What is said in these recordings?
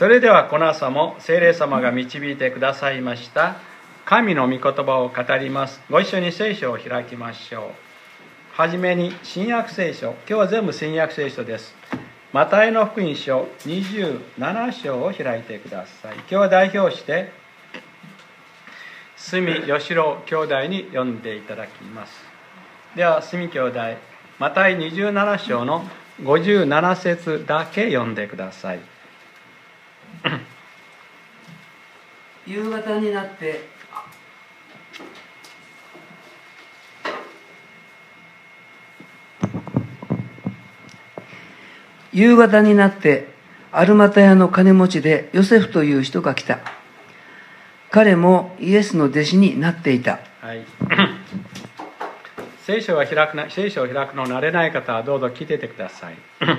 それではこの朝も聖霊様が導いてくださいました神の御言葉を語ります。ご一緒に聖書を開きましょう。はじめに新約聖書、今日は全部新約聖書です。マタイの福音書27章を開いてください。今日は代表して住吉郎兄弟に読んでいただきます。では住兄弟、マタイ27章の57節だけ読んでください。 夕方になってアルマタヤの金持ちでヨセフという人が来た。彼もイエスの弟子になっていた。 はい、聖書を開くの慣れない方はどうぞ聞いててください。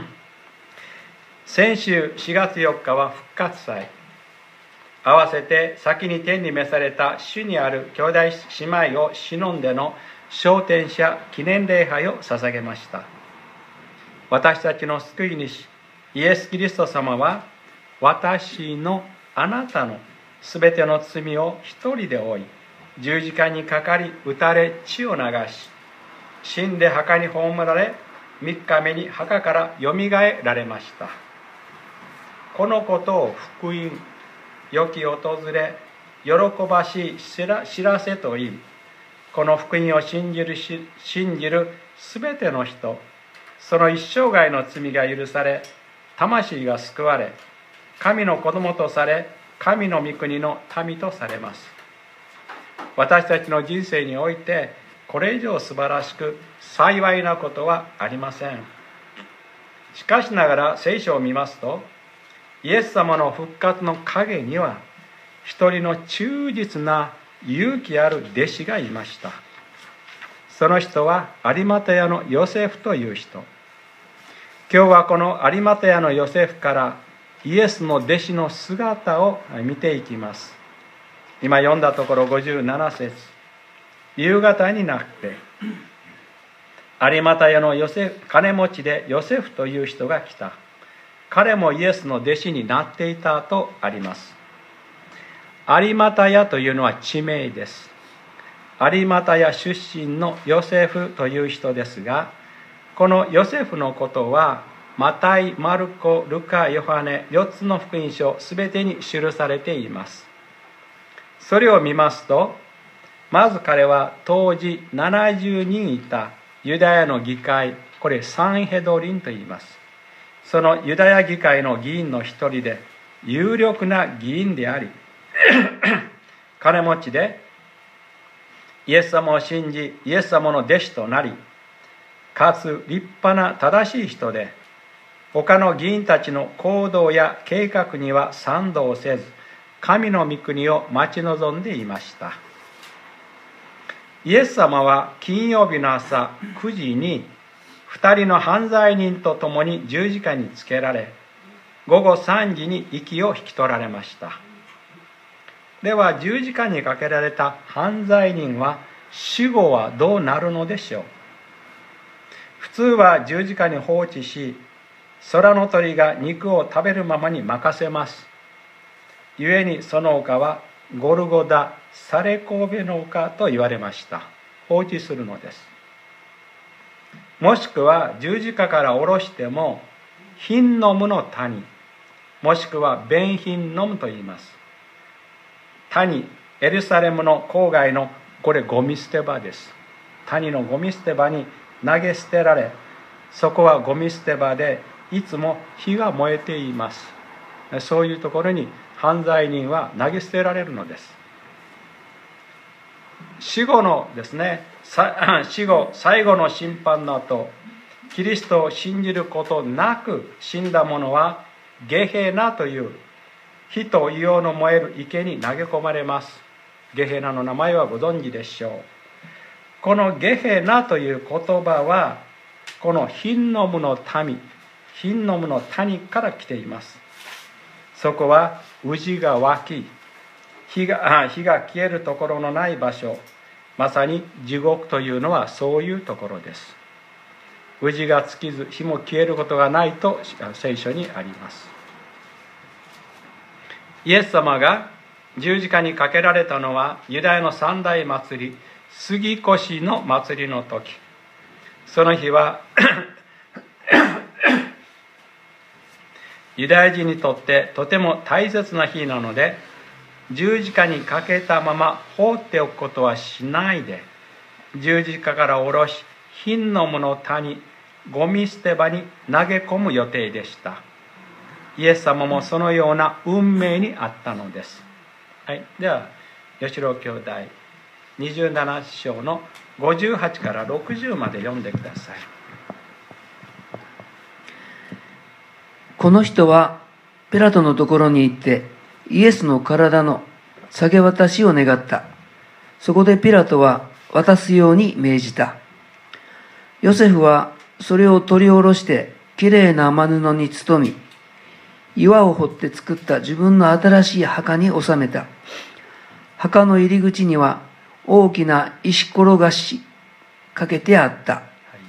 先週4月4日は復活祭。合わせて先に天に召された主にある兄弟姉妹を忍んでの昇天者記念礼拝を捧げました。私たちの救い主イエス・キリスト様は、私のあなたのすべての罪を一人で負い、十字架にかかり打たれ血を流し、死んで墓に葬られ、3日目に墓からよみがえられました。このことを福音、良き訪れ、喜ばしい知らせといい、この福音を信じるすべての人、その一生涯の罪が許され、魂が救われ、神の子供とされ、神の御国の民とされます。私たちの人生において、これ以上素晴らしく幸いなことはありません。しかしながら聖書を見ますと、イエス様の復活の陰には、一人の忠実な勇気ある弟子がいました。その人は有股屋のヨセフという人。今日はこの有股屋のヨセフからイエスの弟子の姿を見ていきます。今読んだところ57節。夕方になって有股屋の金持ちでヨセフという人が来た。彼もイエスの弟子になっていたとあります。有股屋というのは地名です。有股屋出身のヨセフという人ですが、このヨセフのことはマタイ、マルコ、ルカ、ヨハネ4つの福音書すべてに記されています。それを見ますと、まず彼は当時70人いたユダヤの議会、これサンヘドリンと言います。そのユダヤ議会の議員の一人で有力な議員であり金持ちでイエス様を信じイエス様の弟子となり、かつ立派な正しい人で、他の議員たちの行動や計画には賛同せず、神の御国を待ち望んでいました。イエス様は金曜日の朝9時に2人の犯罪人と共に十字架につけられ、午後3時に息を引き取られました。では十字架にかけられた犯罪人は死後はどうなるのでしょう。普通は十字架に放置し、空の鳥が肉を食べるままに任せます。故にその丘はゴルゴダ、サレコーベの丘と言われました。放置するのです。もしくは十字架から下ろしてもヒンノムの谷、もしくはベンヒンノムと言います。谷、エルサレムの郊外のこれゴミ捨て場です。谷のゴミ捨て場に投げ捨てられ、そこはゴミ捨て場でいつも火が燃えています。そういうところに犯罪人は投げ捨てられるのです。死後のですね、死後最後の審判の後、キリストを信じることなく死んだ者はゲヘナという火と硫黄の燃える池に投げ込まれます。ゲヘナの名前はご存知でしょう。このゲヘナという言葉はこのヒンノムの民、ヒンノムの谷から来ています。そこは宇治が湧き、火が消えるところのない場所、まさに地獄というのはそういうところです。宇治が尽きず火も消えることがないと聖書にあります。 イエス様が十字架にかけられたのはユダヤの三大祭り、杉越の祭りの時。その日はユダヤ人にとってとても大切な日なので、十字架にかけたまま放っておくことはしないで、十字架から下ろし、貧の者谷、ゴミ捨て場に投げ込む予定でした。イエス様もそのような運命にあったのです。はい、では吉郎兄弟27章の58から60まで読んでください。 この人はピラトのところに行ってイエスの体の下げ渡しを願った。そこでピラトは渡すように命じた。ヨセフはそれを取り下ろしてきれいな麻布に包み、岩を掘って作った自分の新しい墓に収めた。墓の入り口には大きな石転がしかけてあった。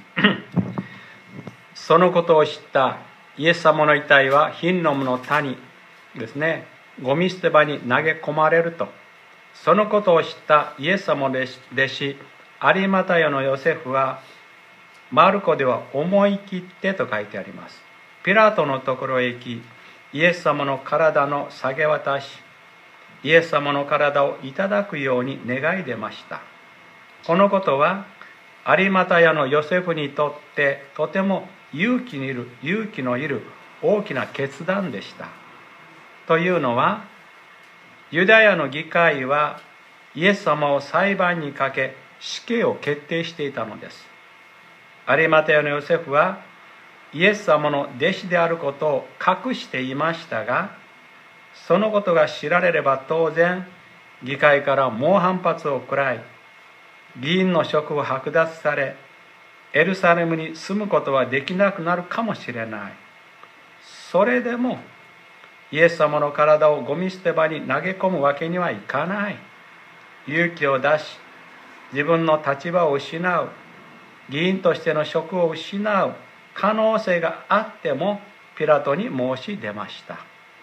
そのことを知ったイエス様の遺体はヒンノムの谷ですね、ゴミ捨て場に投げ込まれると。そのことを知ったイエス様の弟子アリマタヤのヨセフは、マルコでは思い切ってと書いてあります。ピラトのところへ行き、イエス様の体の下げ渡し、イエス様の体をいただくように願い出ました。このことはアリマタヤのヨセフにとってとても勇気のいる大きな決断でした。というのは、ユダヤの議会はイエス様を裁判にかけ死刑を決定していたのです。アリマタヤのヨセフはイエス様の弟子であることを隠していましたが、そのことが知られれば当然議会から猛反発を食らい、議員の職を剥奪され、エルサレムに住むことはできなくなるかもしれない。それでもイエス様の体をゴミ捨て場に投げ込むわけにはいかない。勇気を出し、自分の立場を失う、議員としての職を失う可能性があってもピラトに申し出ました。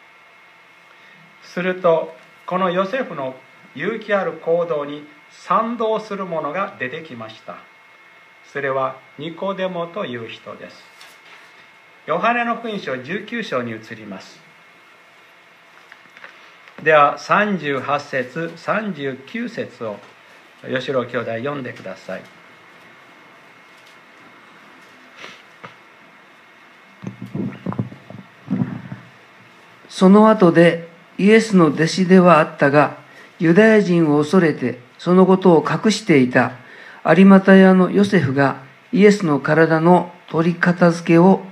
するとこのヨセフの勇気ある行動に賛同する者が出てきました。それはニコデモという人です。ヨハネの福音書19章に移ります。では38節39節を吉郎兄弟読んでください。 その後でイエスの弟子ではあったが、ユダヤ人を恐れてそのことを隠していたアリマタヤのヨセフがイエスの体の取り片付けを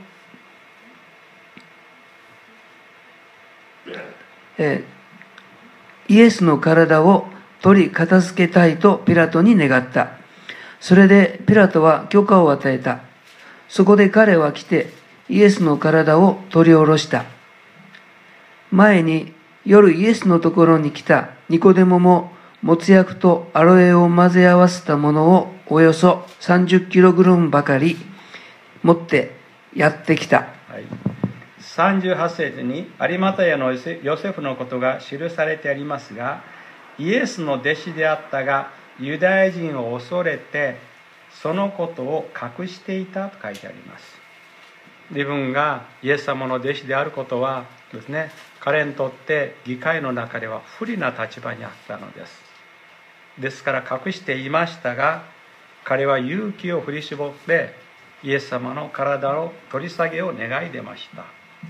イエスの体を取り片付けたいとピラトに願った。それでピラトは許可を与えた。そこで彼は来てイエスの体を取り下ろした。前に夜イエスのところに来たニコデモももつ薬とアロエを混ぜ合わせたものをおよそ30キログラムばかり持ってやってきた。 はい、38節にアリマタヤのヨセフのことが記されてありますが、イエスの弟子であったがユダヤ人を恐れてそのことを隠していたと書いてあります。自分がイエス様の弟子であることはですね、彼にとって議会の中では不利な立場にあったのです。ですから隠していましたが、彼は勇気を振り絞ってイエス様の体の取り下げを願い出ました。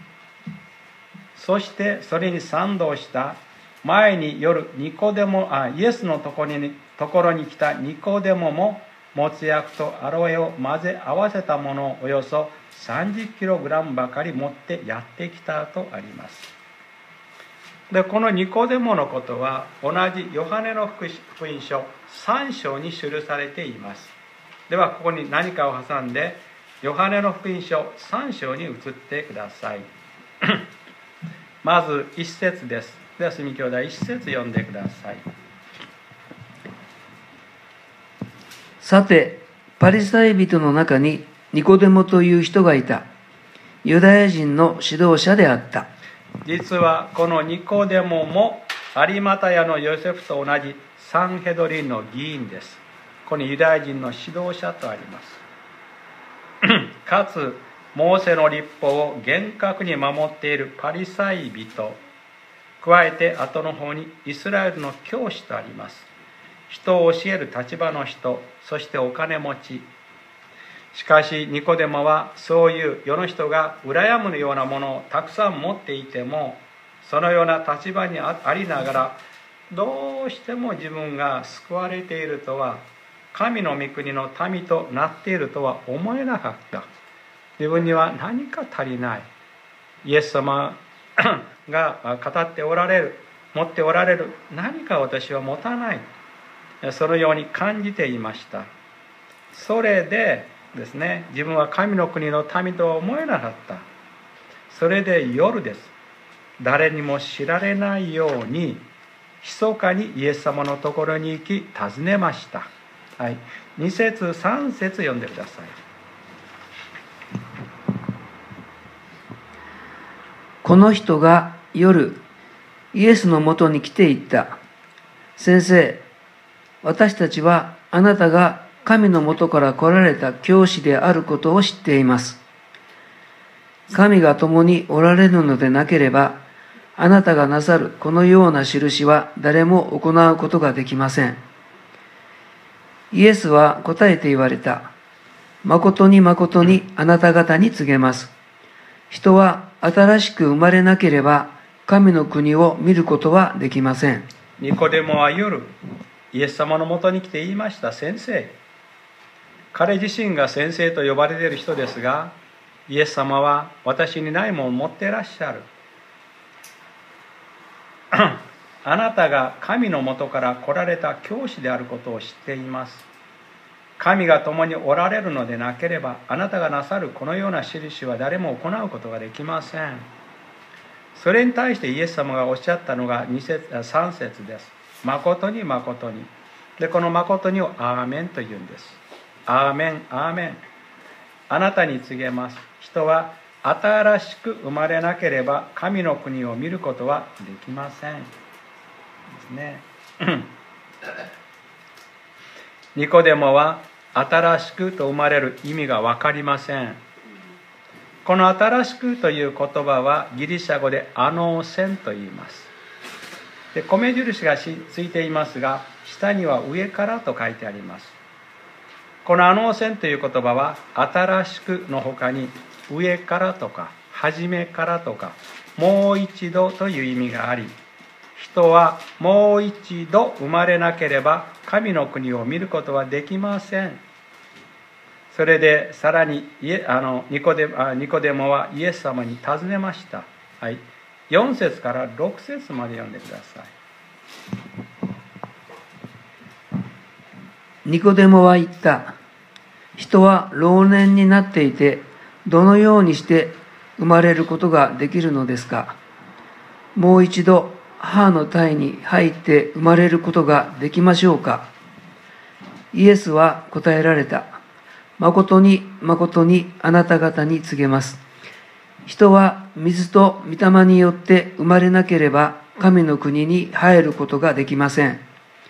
そしてそれに賛同した前に夜イエスのところに来たニコデモももつ薬とアロエを混ぜ合わせたものをおよそ30キログラムばかり持ってやってきたとあります。で、このニコデモのことは同じヨハネの福音書3章に記されています。ではここに何かを挟んでヨハネの福音書3章に移ってください。まず1節です。では住兄弟1節読んでください。 さてパリサイ人の中にニコデモという人がいた。ユダヤ人の指導者であった。 実はこのニコデモも有股屋のヨセフと同じサンヘドリンの議員です。このユダヤ人の指導者とあります。かつモーセの律法を厳格に守っているパリサイ人、加えて後の方にイスラエルの教師とあります。人を教える立場の人、そしてお金持ち。しかしニコデモはそういう世の人が羨むようなものをたくさん持っていても、そのような立場にありながらどうしても自分が救われているとは、神の御国の民となっているとは思えなかった。自分には何か足りない。イエス様が語っておられる、持っておられる何か私は持たない。そのように感じていました。それでですね、自分は神の国の民とは思えなかった。それで夜です。誰にも知られないように密かにイエス様のところに行き尋ねました。はい、2節3節読んでください。 この人が夜イエスのもとに来て言った。先生、私たちはあなたが神のもとから来られた教師であることを知っています。神が共におられるのでなければ、あなたがなさるこのような印は誰も行うことができません。イエスは答えて言われた。誠に誠にあなた方に告げます。人は新しく生まれなければ神の国を見ることはできません。 ニコデモは夜、イエス様のもとに来て言いました。先生。彼自身が先生と呼ばれている人ですが、イエス様は私にないものを持っていらっしゃる。あなたが神のもとから来られた教師であることを知っています。神が共におられるのでなければ、あなたがなさるこのような印は誰も行うことができません。それに対してイエス様がおっしゃったのが3節です。誠に誠に。で、この誠にをアーメンと言うんです。アーメン、アーメン。あなたに告げます。人は新しく生まれなければ神の国を見ることはできません。ですね。ニコデモは新しくと生まれる意味が分かりません。この新しくという言葉はギリシャ語でアノーセンと言います。で、米印がついていますが、下には上からと書いてあります。このアノーセンという言葉は新しくの他に上からとか初めからとかもう一度という意味があり、人はもう一度生まれなければ神の国を見ることはできません。それでさらにニコデモはイエス様に尋ねました。はい、4節から6節まで読んでください。 ニコデモは言った。人は老年になっていて、どのようにして生まれることができるのですか。もう一度母の胎に入って生まれることができましょうか。イエスは答えられた。誠に誠にあなた方に告げます。人は水と御霊によって生まれなければ神の国に入ることができません。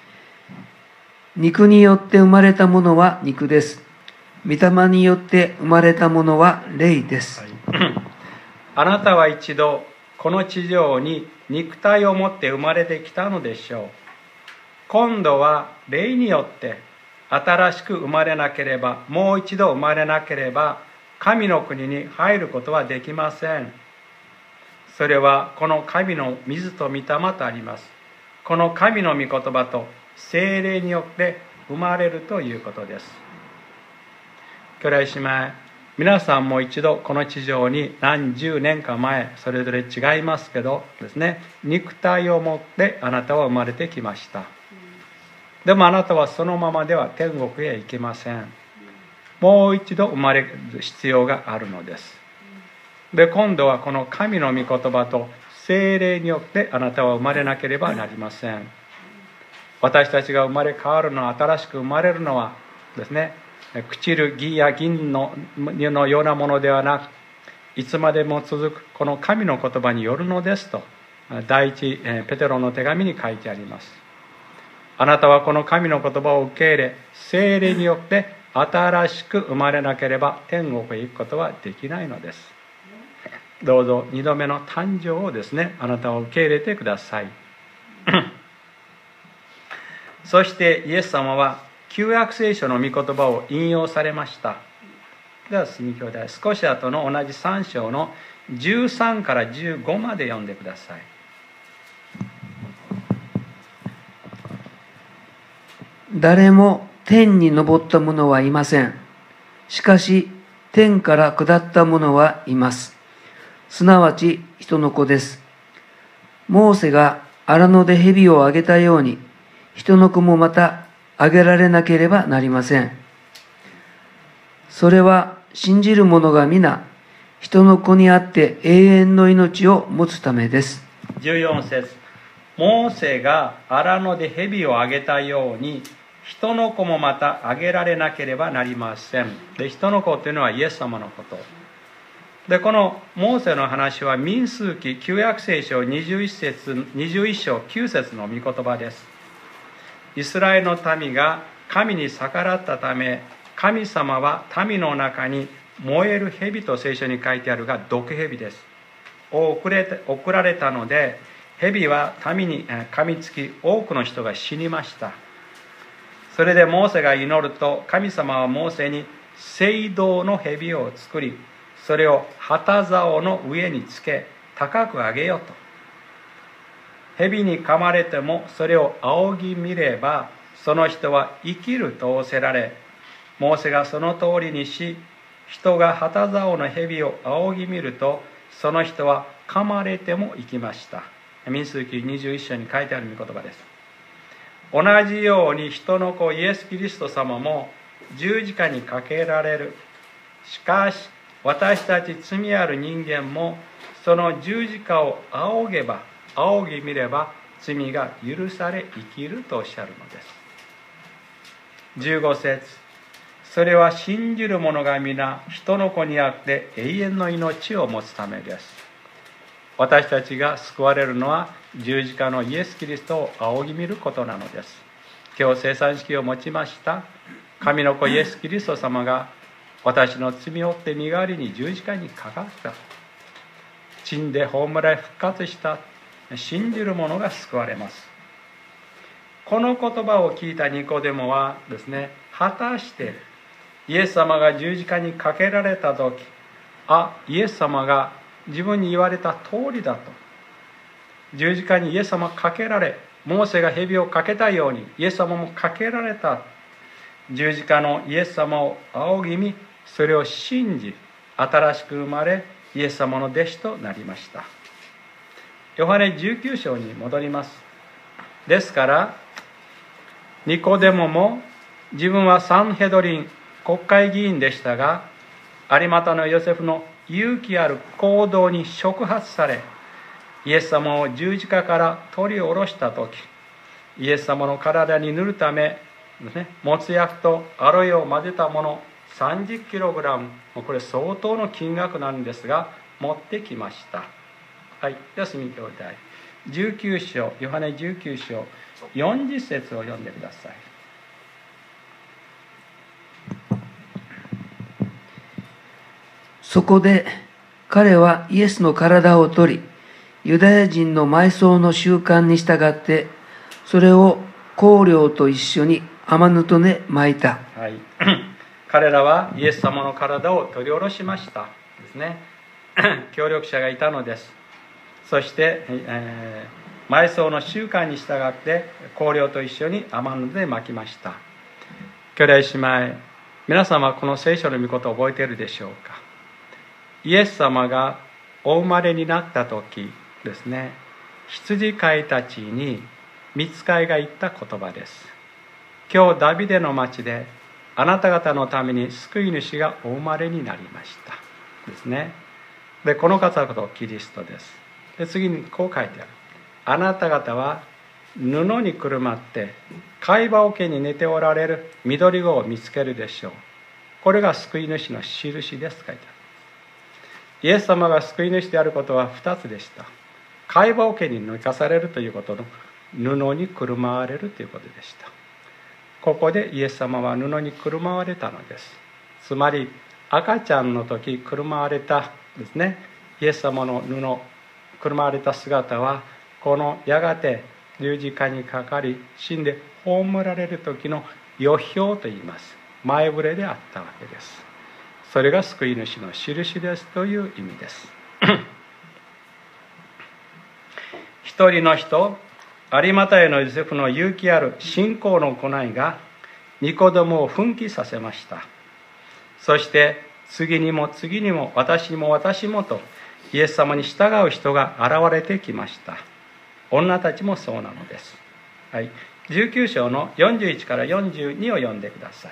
肉によって生まれたものは肉です。御霊によって生まれたものは霊です。 あなたは一度この地上に肉体を持って生まれてきたのでしょう。今度は霊によって新しく生まれなければ、もう一度生まれなければ神の国に入ることはできません。それはこの神の水と御霊とあります。この神の御言葉と聖霊によって生まれるということです。兄弟姉妹、皆さんも一度この地上に何十年か前、それぞれ違いますけどですね、肉体を持ってあなたは生まれてきました。でもあなたはそのままでは天国へ行けません。もう一度生まれる必要があるのです。で、今度はこの神の御言葉と聖霊によってあなたは生まれなければなりません。私たちが生まれ変わるのは、新しく生まれるのはですね、朽ちる銀や銀のようなものではなく、 いつまでも続くこの神の言葉によるのですと、第一ペテロの手紙に書いてあります。あなたはこの神の言葉を受け入れ、聖霊によって新しく生まれなければ天国へ行くことはできないのです。どうぞ2度目の誕生をですね、あなたを受け入れてください。そしてイエス様は旧約聖書の御言葉を引用されました。では住兄弟、少し後の同じ3章の13から15まで読んでください。 誰も天に昇った者はいません。しかし天から下った者はいます。すなわち人の子です。モーセが荒野で蛇をあげたように、人の子もまたあげられなければなりません。それは信じる者が皆人の子にあって永遠の命を持つためです。 14節、モーセが荒野で蛇をあげたように人の子もまたあげられなければなりません。で、人の子というのはイエス様のこと。で、このモーセの話は民数記旧約聖書21章9節の御言葉です。イスラエルの民が神に逆らったため、神様は民の中に燃える蛇と聖書に書いてあるが毒蛇です。送られたので、蛇は民に噛みつき多くの人が死にました。それでモーセが祈ると、神様はモーセに青銅の蛇を作り、それを旗竿の上につけ高く上げよと。蛇に噛まれてもそれを仰ぎ見ればその人は生きると仰せられ、モーセがその通りにし、人が旗竿の蛇を仰ぎ見るとその人は噛まれても生きました。民数記21章に書いてある御言葉です。同じように人の子イエス・キリスト様も十字架にかけられる。しかし私たち罪ある人間もその十字架を仰ぎ見れば罪が許され生きるとおっしゃるのです。15節、それは信じる者が皆人の子にあって永遠の命を持つためです。私たちが救われるのは十字架のイエス・キリストを仰ぎ見ることなのです。今日生産式を持ちました神の子イエス・キリスト様が私の罪を負って身代わりに十字架にかかった。死んで葬られ復活した。信じる者が救われます。この言葉を聞いたニコデモはですね、果たしてイエス様が十字架にかけられた時、イエス様が自分に言われた通りだと。十字架にイエス様かけられ、モーセが蛇をかけたようにイエス様もかけられた。十字架のイエス様を仰ぎ見、それを信じ、新しく生まれイエス様の弟子となりました。ヨハネ19章に戻ります。ですからニコデモも自分はサンヘドリン国会議員でしたが、有股のヨセフの勇気ある行動に触発され、イエス様を十字架から取り下ろした時、イエス様の体に塗るためですね、もつ薬とアロエを混ぜたもの 30kg、 これ相当の金額なんですが持ってきました。はい、では住兄弟、19章ヨハネ19章40節を読んでください。 そこで彼はイエスの体を取り、ユダヤ人の埋葬の習慣に従ってそれを香料と一緒に天布で巻いた。 はい、彼らはイエス様の体を取り下ろしましたですね。協力者がいたのです。そして、埋葬の習慣に従って香料と一緒に天布で巻きました。兄弟姉妹、皆様この聖書の御事を覚えているでしょうか。イエス様がお生まれになった時ですね、羊飼いたちに御使いが言った言葉です。今日ダビデの町であなた方のために救い主がお生まれになりましたですね。で、この方こそキリストです。で、次にこう書いてある。あなた方は布にくるまって貝羽桶に寝ておられる緑子を見つけるでしょう。これが救い主の印です、書いてある。 イエス様が救い主であることは2つでした。解剖家に生かされるということの布にくるまわれるということでした。ここでイエス様は布にくるまわれたのです。つまり赤ちゃんの時くるまわれたですね、イエス様の布くるまわれた姿は、このやがて十字架にかかり死んで葬られる時の予表といいます。前触れであったわけです。それが救い主の印ですという意味です。一人の人、有馬太のヨセフの勇気ある信仰の行いがニコデモを奮起させました。そして次にも次にも私もとイエス様に従う人が現れてきました。女たちもそうなのです。はい、19章の41から42を読んでください。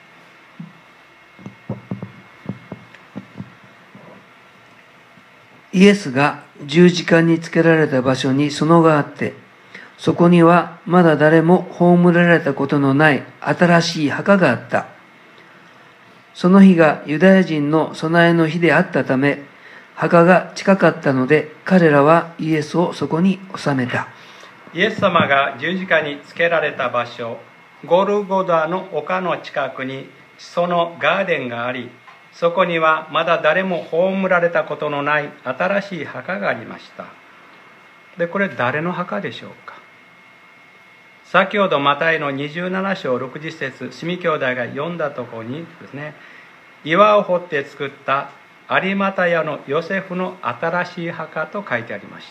イエスが十字架につけられた場所に園があって、そこにはまだ誰も葬られたことのない新しい墓があった。その日がユダヤ人の備えの日であったため、墓が近かったので、彼らはイエスをそこに収めた。 イエス様が十字架につけられた場所、ゴルゴダの丘の近くにそのガーデンがあり、そこにはまだ誰も葬られたことのない新しい墓がありました。で、これ誰の墓でしょうか。先ほどマタイの27章60節、シミ兄弟が読んだところにですね、岩を掘って作った有馬太のヨセフの新しい墓と書いてありました。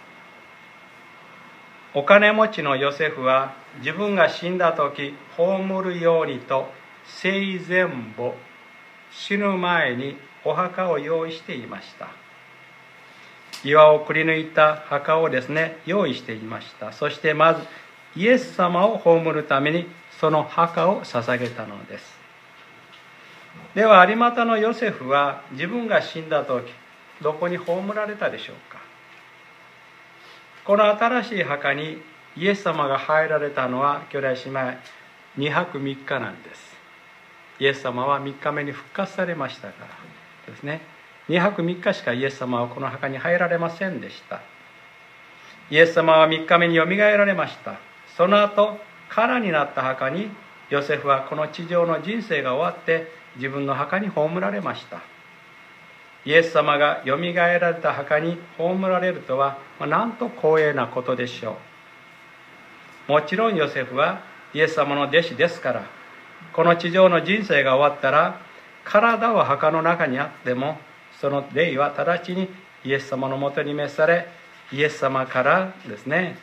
お金持ちのヨセフは自分が死んだ時葬るようにと生前墓、死ぬ前にお墓を用意していました。岩をくり抜いた墓をですね、用意していました。そしてまずイエス様を葬るためにその墓を捧げたのです。では有馬太のヨセフは自分が死んだ時どこに葬られたでしょうか。この新しい墓にイエス様が入られたのは兄弟姉妹2泊3日なんです。イエス様は3日目に復活されましたからですね、2泊3日しかイエス様はこの墓に入られませんでした。イエス様は3日目によみがえられました。その後空になった墓にヨセフはこの地上の人生が終わって自分の墓に葬られました。イエス様がよみがえられた墓に葬られるとは、なんと光栄なことでしょう。もちろんヨセフはイエス様の弟子ですから、この地上の人生が終わったら体は墓の中にあってもその霊は直ちにイエス様のもとに召され、イエス様からですね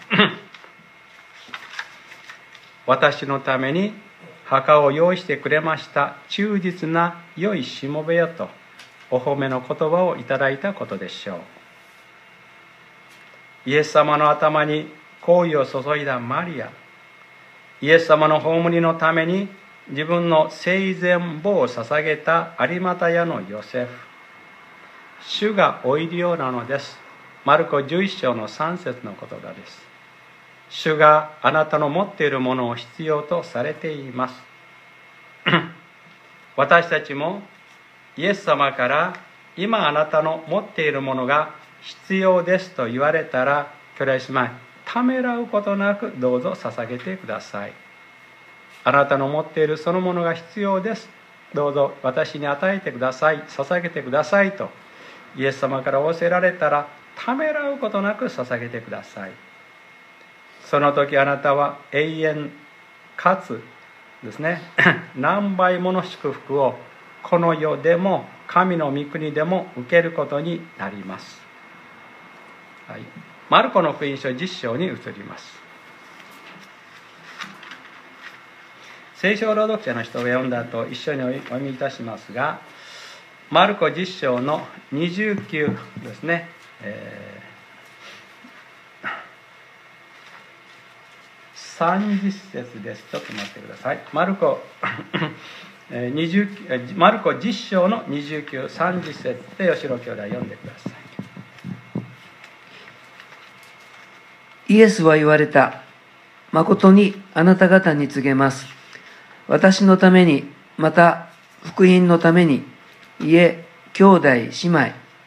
私のために墓を用意してくれました忠実な良いしもべよとお褒めの言葉をいただいたことでしょう。イエス様の頭に香油を注いだマリア、イエス様の葬りのために自分の生前墓を捧げた有馬太のヨセフ、主がおいでようなのです。マルコ11章の3節の言葉です。主があなたの持っているものを必要とされています。私たちもイエス様から今あなたの持っているものが必要ですと言われたら、兄弟姉妹ためらうことなくどうぞ捧げてください。あなたの持っているそのものが必要です、どうぞ私に与えてください、捧げてくださいとイエス様から仰せられたら、ためらうことなく捧げてください。その時あなたは永遠かつですね何倍もの祝福をこの世でも神の御国でも受けることになります。はい、マルコの福音書10章に移ります。聖書朗読者の人が読んだ後一緒にお読みいたしますが、マルコ10章の29ですね、30節です。ちょっと待ってください。マルコ10章の29、30節で吉野兄弟読んでください。 イエスは言われた。誠にあなた方に告げます。私のために、また福音のために、家、兄弟、姉妹、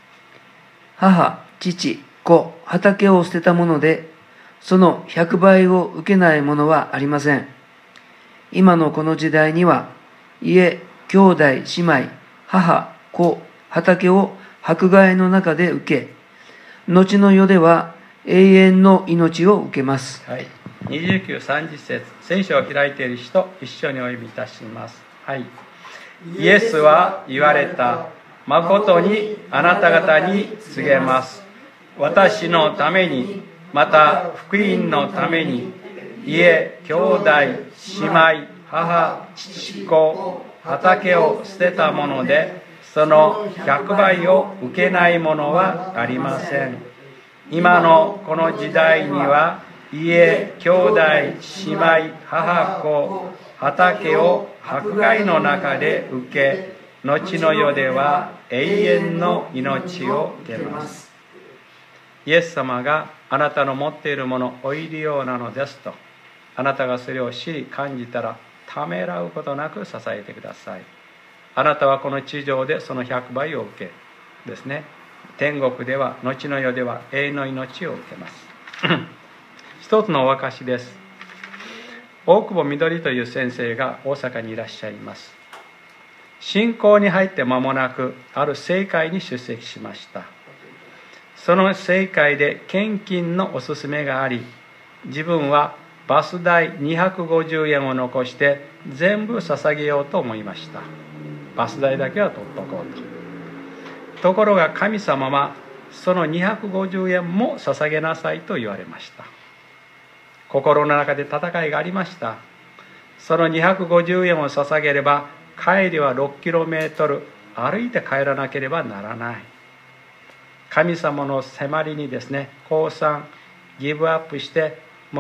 母、父、子、畑を捨てたもので、その100倍を受けないものはありません。今のこの時代には、家、兄弟、姉妹、母、子、畑を迫害の中で受け、後の世では永遠の命を受けます。 はい。29、30節、聖書を開いている人、一緒にお読みいたします。はい。イエスは言われた。誠にあなた方に告げます。私のために、また福音のために、家、兄弟、姉妹、母、父、子、畑を捨てたもので、その100倍を受けないものはありません。今のこの時代には、家、兄弟、姉妹、母子、畑を迫害の中で受け、後の世では永遠の命を受けます。イエス様があなたの持っているものをおいるようなのですと、あなたがそれを知り感じたら、ためらうことなく支えてください。あなたはこの地上でその100倍を受けですね、天国では、後の世では永遠の命を受けます。一つのお証です。大久保みどりという先生が大阪にいらっしゃいます。信仰に入って間もなく、ある聖会に出席しました。その聖会で献金のおすすめがあり、自分はバス代250円を残して全部捧げようと思いました。バス代だけは取っとこうと。ところが神様はその250円も捧げなさいと言われました。心の中で戦いがありました。その250円を捧げれば帰りは 6km 歩いて帰らなければならない。神様の迫りにですね、降参ギブアップして、もう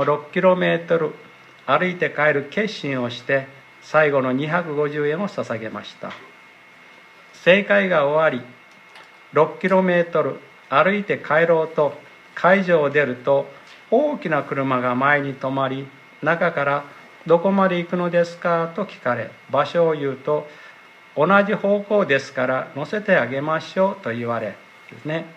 6km 歩いて帰る決心をして、最後の250円を捧げました。聖会が終わり 6km 歩いて帰ろうと会場を出ると、大きな車が前に止まり、中からどこまで行くのですかと聞かれ、場所を言うと、同じ方向ですから乗せてあげましょうと言われですね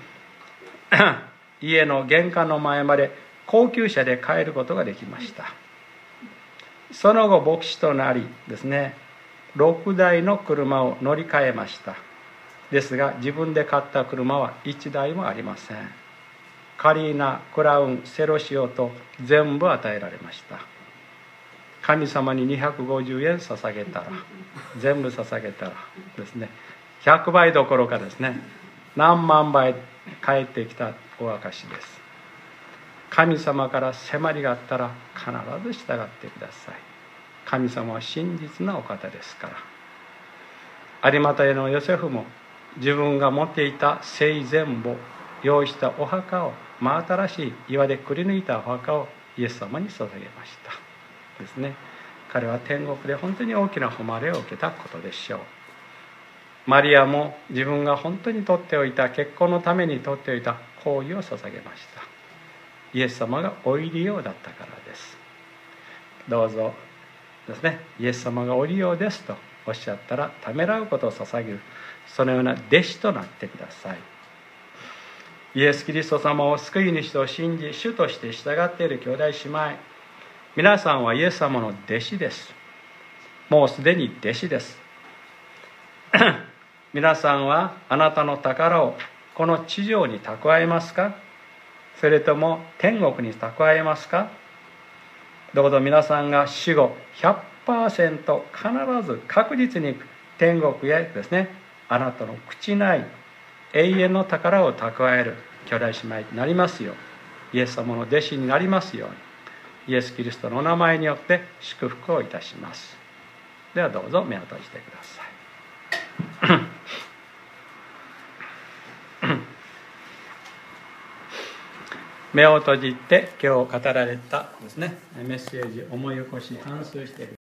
家の玄関の前まで高級車で帰ることができました。その後牧師となりですね、6台の車を乗り換えました。ですが自分で買った車は1台もありません。カリーナ、クラウン、セロシオと全部与えられました。神様に250円捧げたら、全部捧げたらですね、100倍どころかですね、何万倍返ってきたお証です。神様から迫りがあったら必ず従ってください。神様は真実なお方ですから。有股屋のヨセフも自分が持っていた生前簿、用意したお墓を、真新しい岩でくり抜いたお墓をイエス様に捧げましたですね。彼は天国で本当に大きな誉れを受けたことでしょう。マリアも自分が本当に取っておいた、結婚のために取っておいた香油を捧げました。イエス様がお入りようだったからです。どうぞですね、イエス様がお入りようですとおっしゃったら、ためらうことを捧げる、そのような弟子となってください。イエス・キリスト様を救い主と信じ、主として従っている兄弟姉妹、皆さんはイエス様の弟子です。もうすでに弟子です皆さんはあなたの宝をこの地上に蓄えますか、それとも天国に蓄えますか。どうぞ皆さんが死後 100% 必ず確実に天国へですね、あなたの朽ちない永遠の宝を蓄える兄弟姉妹になりますよう、イエス様の弟子になりますように、イエス・キリストのお名前によって祝福をいたします。ではどうぞ目を閉じてください目を閉じて今日語られたですねメッセージ思い起こし反芻している